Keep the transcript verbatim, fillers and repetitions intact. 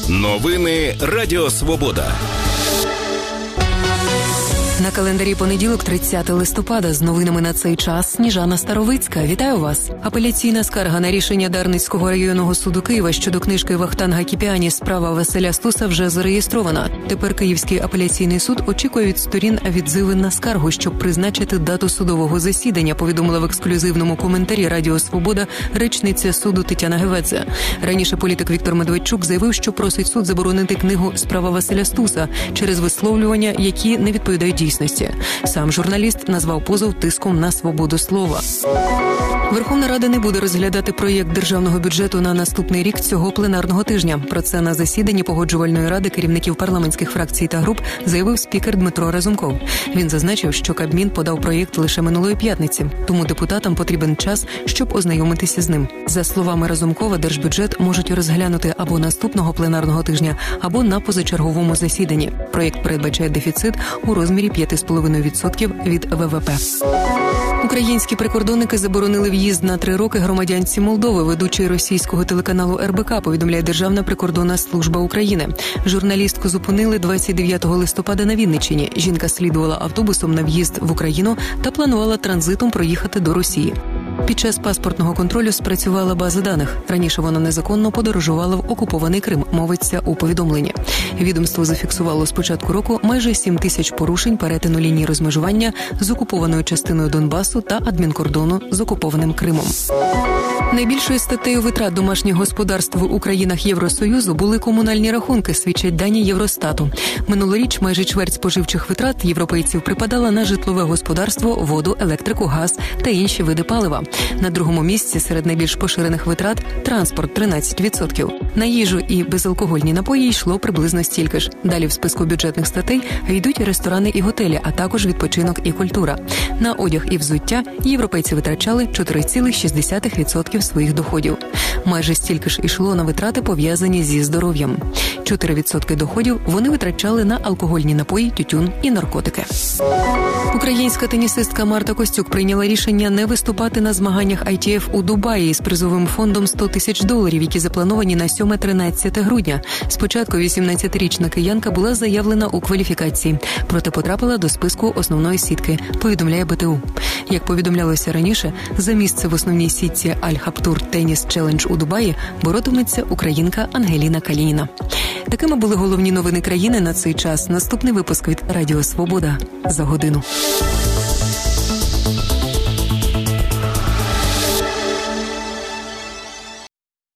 Новини Радіо Свобода. На календарі понеділок, тридцятого листопада, з новинами на цей час Сніжана Старовицька. Вітаю вас. Апеляційна скарга на рішення Дарницького районного суду Києва щодо книжки Вахтанга Кіпіані «Справа Василя Стуса» вже зареєстрована. Тепер Київський апеляційний суд очікує від сторін відзиви на скаргу, щоб призначити дату судового засідання, повідомила в ексклюзивному коментарі Радіо Свобода речниця суду Тетяна Геведзе. Раніше політик Віктор Медведчук заявив, що просить суд заборонити книгу «Справа Василя Стуса» через висловлювання, які не відповідають дійсності. Сам журналіст назвав позов тиском на свободу слова. Верховна Рада не буде розглядати проєкт державного бюджету на наступний рік цього пленарного тижня. Про це на засіданні Погоджувальної ради керівників парламентських фракцій та груп заявив спікер Дмитро Разумков. Він зазначив, що Кабмін подав проєкт лише минулої п'ятниці, тому депутатам потрібен час, щоб ознайомитися з ним. За словами Разумкова, держбюджет можуть розглянути або наступного пленарного тижня, або на позачерговому засіданні. Проєкт передбачає дефіцит у розмірі п'ять цілих п'ять десятих відсотка від ВВП. Українські прикордонники заборонили в'їзд на три роки громадянці Молдови, ведучої російського телеканалу ер бе ка, повідомляє Державна прикордонна служба України. Журналістку зупинили двадцять дев'ятого листопада на Вінниччині. Жінка слідувала автобусом на в'їзд в Україну та планувала транзитом проїхати до Росії. Під час паспортного контролю спрацювала база даних. Раніше вона незаконно подорожувала в окупований Крим, мовиться у повідомленні. Відомство зафіксувало з початку року майже сім тисяч порушень перетину лінії розмежування з окупованою частиною Донбасу та адмінкордону з окупованим Кримом. Найбільшою статтею витрат домашніх господарств у країнах Євросоюзу були комунальні рахунки, свідчать дані Євростату. Минулоріч майже чверть споживчих витрат європейців припадала на житлове господарство, воду, електрику, газ та інші види палива. На другому місці серед найбільш поширених витрат – транспорт – тринадцять відсотків. На їжу і безалкогольні напої йшло приблизно стільки ж. Далі в списку бюджетних статей йдуть ресторани і готелі, а також відпочинок і культура. На одяг і взуття європейці витрачали чотири цілих шість десятих відсотка своїх доходів. Майже стільки ж йшло на витрати, пов'язані зі здоров'ям. чотири відсотки доходів вони витрачали на алкогольні напої, тютюн і наркотики. Українська тенісистка Марта Костюк прийняла рішення не виступати на змаганнях ай ті еф у Дубаї з призовим фондом сто тисяч доларів, які заплановані на сьоме-тринадцяте грудня. Спочатку вісімнадцятирічна киянка була заявлена у кваліфікації, проте потрапила до списку основної сітки, повідомляє бе те у. Як повідомлялося раніше, за місце в основній сітці Аль-Хаптур Теніс Челендж у Дубаї боротиметься українка Ангеліна Калініна. Такими були головні новини країни на цей час. Наступний випуск від Радіо Свобода за годину.